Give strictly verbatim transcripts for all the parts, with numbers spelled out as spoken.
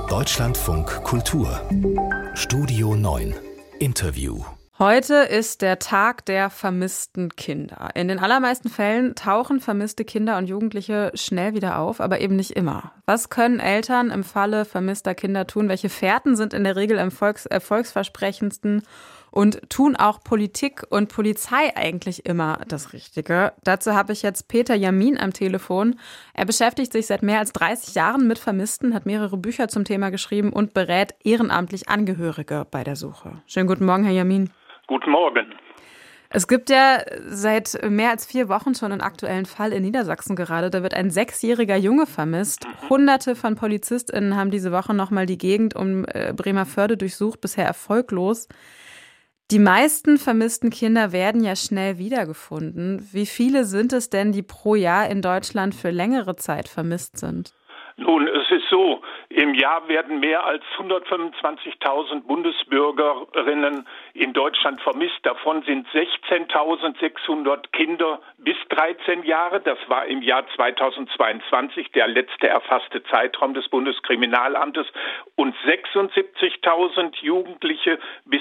Deutschlandfunk Kultur Studio neun Interview. Heute ist der Tag der vermissten Kinder. In den allermeisten Fällen tauchen vermisste Kinder und Jugendliche schnell wieder auf, aber eben nicht immer. Was können Eltern im Falle vermisster Kinder tun? Welche Fährten sind in der Regel am Volks- erfolgsversprechendsten? Und tun auch Politik und Polizei eigentlich immer das Richtige? Dazu habe ich jetzt Peter Jamin am Telefon. Er beschäftigt sich seit mehr als dreißig Jahren mit Vermissten, hat mehrere Bücher zum Thema geschrieben und berät ehrenamtlich Angehörige bei der Suche. Schönen guten Morgen, Herr Jamin. Guten Morgen. Es gibt ja seit mehr als vier Wochen schon einen aktuellen Fall in Niedersachsen gerade. Da wird ein sechsjähriger Junge vermisst. Mhm. Hunderte von PolizistInnen haben diese Woche nochmal die Gegend um Bremervörde durchsucht, bisher erfolglos. Die meisten vermissten Kinder werden ja schnell wiedergefunden. Wie viele sind es denn, die pro Jahr in Deutschland für längere Zeit vermisst sind? Nun, es ist so, im Jahr werden mehr als hundertfünfundzwanzigtausend Bundesbürgerinnen in Deutschland vermisst. Davon sind sechzehntausendsechshundert Kinder bis dreizehn Jahre. Das war im Jahr zweitausendzweiundzwanzig der letzte erfasste Zeitraum des Bundeskriminalamtes. Und sechsundsiebzigtausend Jugendliche bis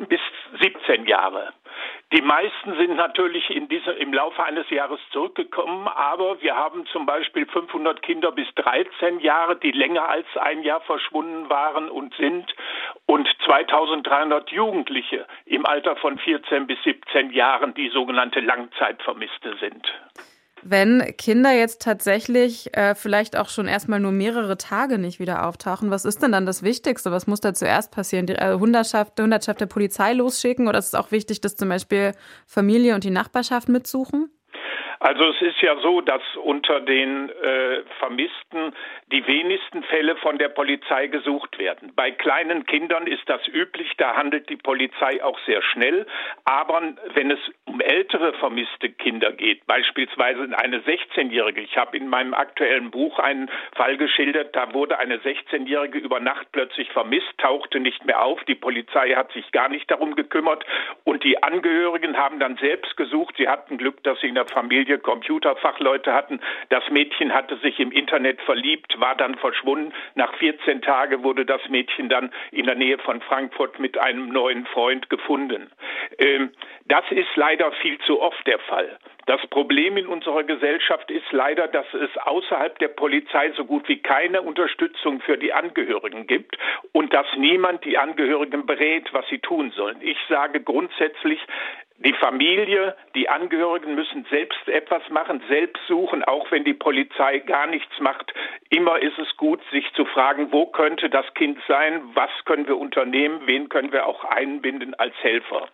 siebzehn Jahre. Die meisten sind natürlich in diese, im Laufe eines Jahres zurückgekommen, aber wir haben zum Beispiel fünfhundert Kinder bis dreizehn Jahre, die länger als ein Jahr verschwunden waren und sind, und zweitausenddreihundert Jugendliche im Alter von vierzehn bis siebzehn Jahren, die sogenannte Langzeitvermisste sind. Wenn Kinder jetzt tatsächlich äh, vielleicht auch schon erstmal nur mehrere Tage nicht wieder auftauchen, was ist denn dann das Wichtigste? Was muss da zuerst passieren? Die äh, Hundertschaft, Hundertschaft der Polizei losschicken, oder ist es auch wichtig, dass zum Beispiel Familie und die Nachbarschaft mitsuchen? Also es ist ja so, dass unter den äh, Vermissten die wenigsten Fälle von der Polizei gesucht werden. Bei kleinen Kindern ist das üblich, da handelt die Polizei auch sehr schnell. Aber wenn es um ältere vermisste Kinder geht, beispielsweise eine sechzehnjährige, ich habe in meinem aktuellen Buch einen Fall geschildert, da wurde eine sechzehnjährige über Nacht plötzlich vermisst, tauchte nicht mehr auf, die Polizei hat sich gar nicht darum gekümmert und die Angehörigen haben dann selbst gesucht. Sie hatten Glück, dass sie in der Familie Computerfachleute hatten. Das Mädchen hatte sich im Internet verliebt, war dann verschwunden. Nach vierzehn Tagen wurde das Mädchen dann in der Nähe von Frankfurt mit einem neuen Freund gefunden. Ähm, das ist leider viel zu oft der Fall. Das Problem in unserer Gesellschaft ist leider, dass es außerhalb der Polizei so gut wie keine Unterstützung für die Angehörigen gibt und dass niemand die Angehörigen berät, was sie tun sollen. Ich sage grundsätzlich, die Familie, die Angehörigen müssen selbst etwas machen, selbst suchen, auch wenn die Polizei gar nichts macht. Immer ist es gut, sich zu fragen, wo könnte das Kind sein, was können wir unternehmen, wen können wir auch einbinden als Helfer.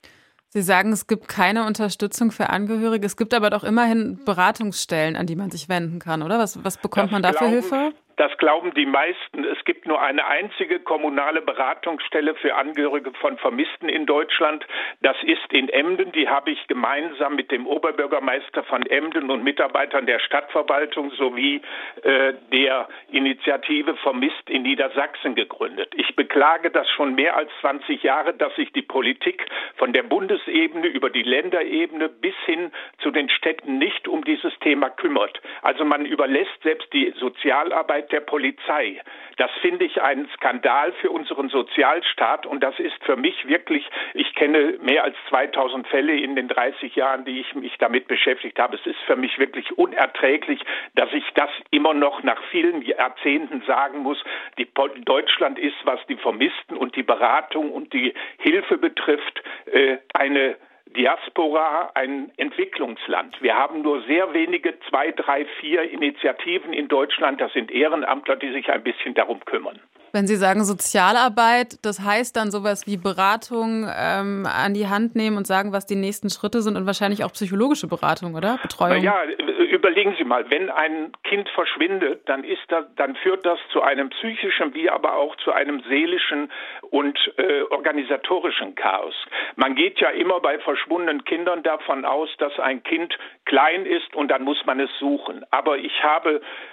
Sie sagen, es gibt keine Unterstützung für Angehörige. Es gibt aber doch immerhin Beratungsstellen, an die man sich wenden kann, oder? Was, was bekommt das man da für glauben, Hilfe? Das glauben die meisten. Es gibt nur eine einzige kommunale Beratungsstelle für Angehörige von Vermissten in Deutschland. Das ist in Emden. Die habe ich gemeinsam mit dem Oberbürgermeister von Emden und Mitarbeitern der Stadtverwaltung sowie äh, der Initiative Vermisst in Niedersachsen gegründet. Ich beklage das schon mehr als zwanzig Jahre, dass sich die Politik von der Bundesebene über die Länderebene bis hin zu den Städten nicht um dieses Thema kümmert. Also man überlässt selbst die Sozialarbeit der Polizei. Das finde ich einen Skandal für unseren Sozialstaat und das ist für mich wirklich, ich kenne mehr als zweitausend Fälle in den dreißig Jahren, die ich mich damit beschäftigt habe. Es ist für mich wirklich unerträglich, dass ich das immer noch nach vielen Jahrzehnten sagen muss. Die Deutschland ist, was die Vermissten und die Beratung und die Hilfe betrifft, eine Diaspora, ein Entwicklungsland. Wir haben nur sehr wenige, zwei, drei, vier Initiativen in Deutschland. Das sind Ehrenamtler, die sich ein bisschen darum kümmern. Wenn Sie sagen Sozialarbeit, das heißt dann sowas wie Beratung ähm, an die Hand nehmen und sagen, was die nächsten Schritte sind und wahrscheinlich auch psychologische Beratung, oder? Betreuung? Ja, überlegen Sie mal, wenn ein Kind verschwindet, dann ist das, dann führt das zu einem psychischen wie aber auch zu einem seelischen und äh, organisatorischen Chaos. Man geht ja immer bei verschwundenen Kindern davon aus, dass ein Kind klein ist und dann muss man es suchen. Aber ich habe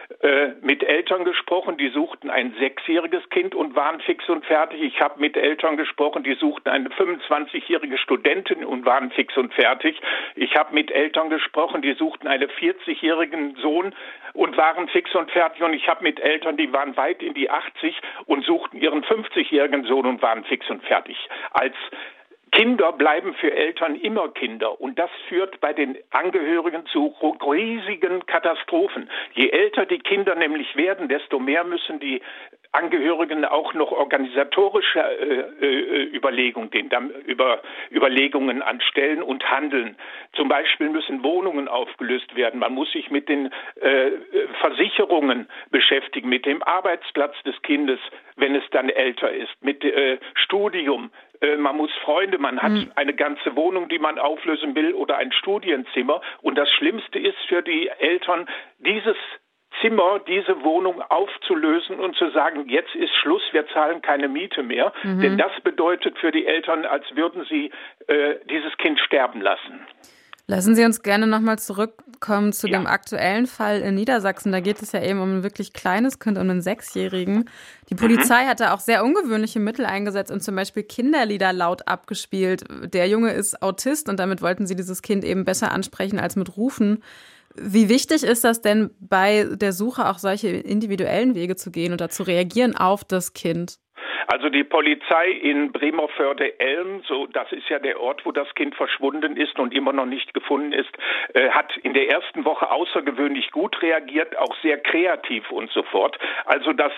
äh, mit Eltern gesprochen, die suchten ein sechsjähriges Kind und waren fix und fertig. Ich habe mit Eltern gesprochen, die suchten eine fünfundzwanzigjährige Studentin und waren fix und fertig. Ich habe mit Eltern gesprochen, die suchten einen vierzigjährigen Sohn und waren fix und fertig. Und ich habe mit Eltern, die waren weit in die achtzig und suchten ihren fünfzigjährigen Sohn und waren fix und fertig. Als Kinder bleiben für Eltern immer Kinder und das führt bei den Angehörigen zu riesigen Katastrophen. Je älter die Kinder nämlich werden, desto mehr müssen die Angehörigen auch noch organisatorische äh, äh, Überlegungen, den, über, Überlegungen anstellen und handeln. Zum Beispiel müssen Wohnungen aufgelöst werden. Man muss sich mit den äh, Versicherungen beschäftigen, mit dem Arbeitsplatz des Kindes, wenn es dann älter ist, mit äh, Studium. Äh, man muss Freunde, man hat mhm. eine ganze Wohnung, die man auflösen will oder ein Studienzimmer. Und das Schlimmste ist für die Eltern, dieses Zimmer, diese Wohnung aufzulösen und zu sagen, jetzt ist Schluss, wir zahlen keine Miete mehr. Mhm. Denn das bedeutet für die Eltern, als würden sie äh, dieses Kind sterben lassen. Lassen Sie uns gerne nochmal zurückkommen zu ja. dem aktuellen Fall in Niedersachsen. Da geht es ja eben um ein wirklich kleines Kind, um einen Sechsjährigen. Die Polizei mhm. hat da auch sehr ungewöhnliche Mittel eingesetzt und zum Beispiel Kinderlieder laut abgespielt. Der Junge ist Autist und damit wollten sie dieses Kind eben besser ansprechen als mit Rufen. Wie wichtig ist das denn bei der Suche auch solche individuellen Wege zu gehen oder zu reagieren auf das Kind? Also die Polizei in Bremervörde-Elm, so das ist ja der Ort, wo das Kind verschwunden ist und immer noch nicht gefunden ist, äh, hat in der ersten Woche außergewöhnlich gut reagiert, auch sehr kreativ und so fort. Also das,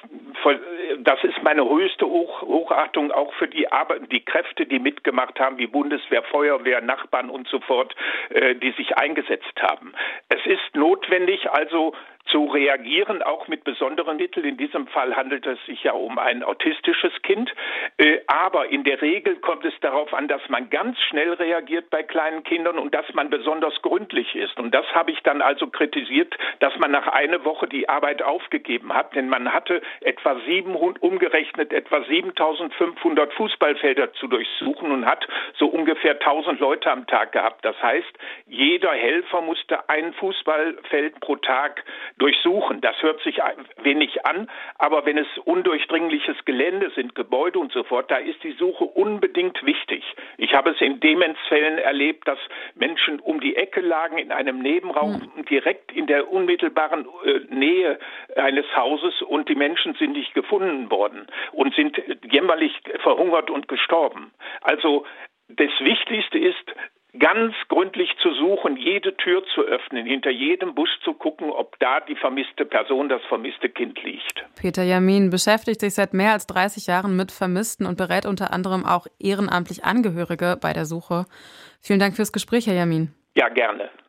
das ist meine höchste Hoch, Hochachtung auch für die Arbeit, die Kräfte, die mitgemacht haben, wie Bundeswehr, Feuerwehr, Nachbarn und so fort, äh, die sich eingesetzt haben. Es ist notwendig, also zu reagieren, auch mit besonderen Mitteln. In diesem Fall handelt es sich ja um ein autistisches Kind. Äh, aber in der Regel kommt es darauf an, dass man ganz schnell reagiert bei kleinen Kindern und dass man besonders gründlich ist. Und das habe ich dann also kritisiert, dass man nach einer Woche die Arbeit aufgegeben hat. Denn man hatte etwa siebenhundert, umgerechnet etwa siebentausendfünfhundert Fußballfelder zu durchsuchen und hat so ungefähr tausend Leute am Tag gehabt. Das heißt, jeder Helfer musste ein Fußballfeld pro Tag durchsuchen. Das hört sich wenig an, aber wenn es undurchdringliches Gelände sind, Gebäude und so fort, da ist die Suche unbedingt wichtig. Ich habe es in Demenzfällen erlebt, dass Menschen um die Ecke lagen in einem Nebenraum, mhm. direkt in der unmittelbaren äh, Nähe eines Hauses und die Menschen sind nicht gefunden worden und sind jämmerlich verhungert und gestorben. Also das Wichtigste ist, ganz gründlich zu suchen, jede Tür zu öffnen, hinter jedem Busch zu gucken, ob da die vermisste Person, das vermisste Kind liegt. Peter Jamin beschäftigt sich seit mehr als dreißig Jahren mit Vermissten und berät unter anderem auch ehrenamtlich Angehörige bei der Suche. Vielen Dank fürs Gespräch, Herr Jamin. Ja, gerne.